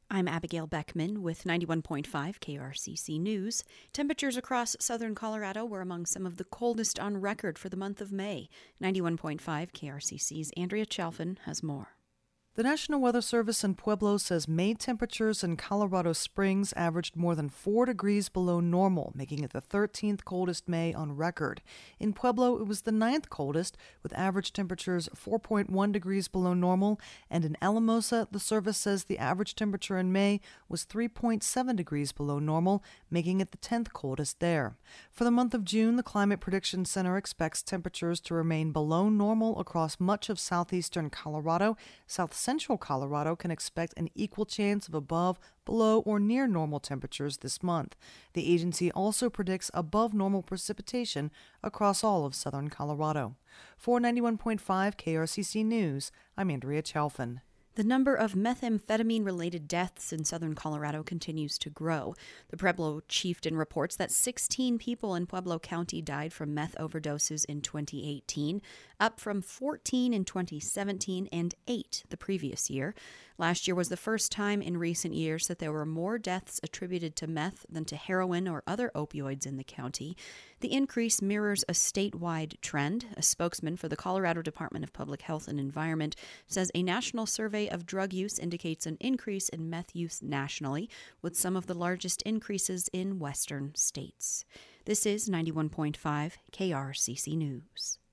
I'm Abigail Beckman with 91.5 KRCC News. Temperatures across southern Colorado were among some of the coldest on record for the month of May. 91.5 KRCC's Andrea Chalfin has more. The National Weather Service in Pueblo says May temperatures in Colorado Springs averaged more than 4 degrees below normal, making it the 13th coldest May on record. In Pueblo, it was the 9th coldest, with average temperatures 4.1 degrees below normal, and in Alamosa, the service says the average temperature in May was 3.7 degrees below normal, making it the 10th coldest there. For the month of June, the Climate Prediction Center expects temperatures to remain below normal across much of southeastern Colorado. South Central Colorado can expect an equal chance of above, below, or near normal temperatures this month. The agency also predicts above normal precipitation across all of southern Colorado. For 91.5 KRCC News, I'm Andrea Chalfin. The number of methamphetamine-related deaths in southern Colorado continues to grow. The Pueblo Chieftain reports that 16 people in Pueblo County died from meth overdoses in 2018, up from 14 in 2017 and 8 the previous year. Last year was the first time in recent years that there were more deaths attributed to meth than to heroin or other opioids in the county. The increase mirrors a statewide trend. A spokesman for the Colorado Department of Public Health and Environment says a national survey of drug use indicates an increase in meth use nationally, with some of the largest increases in western states. This is 91.5 KRCC News.